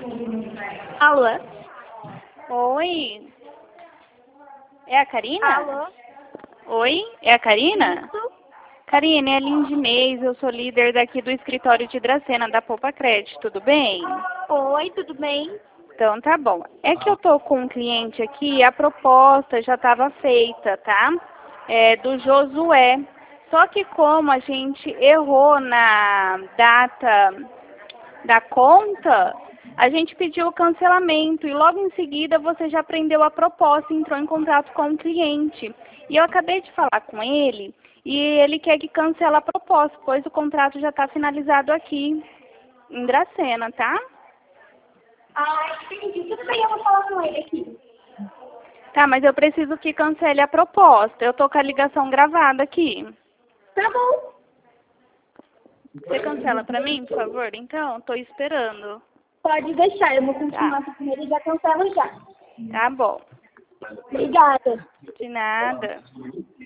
Alô? Oi. É a Karina? Alô? Oi, é a Karina? Isso? Karina, é a Lindinês, eu sou líder daqui do escritório de Dracena, da Poupa Crédito, tudo bem? Oi, tudo bem? Então tá bom. É que eu tô com um cliente aqui, a proposta já estava feita, tá? É do Josué. Só que como a gente errou na data da conta, a gente pediu o cancelamento e logo em seguida você já prendeu a proposta e entrou em contato com o cliente. E eu acabei de falar com ele e ele quer que cancele a proposta, pois o contrato já está finalizado aqui em Dracena, tá? Ah, entendi. Tudo bem, eu vou falar com ele aqui. Tá, mas eu preciso que cancele a proposta. Eu tô com a ligação gravada aqui. Tá bom. Você cancela pra mim, por favor? Então, tô esperando. Pode deixar, eu vou Tá, continuar com ele e já cancelo já. tá bom. Obrigada. De nada.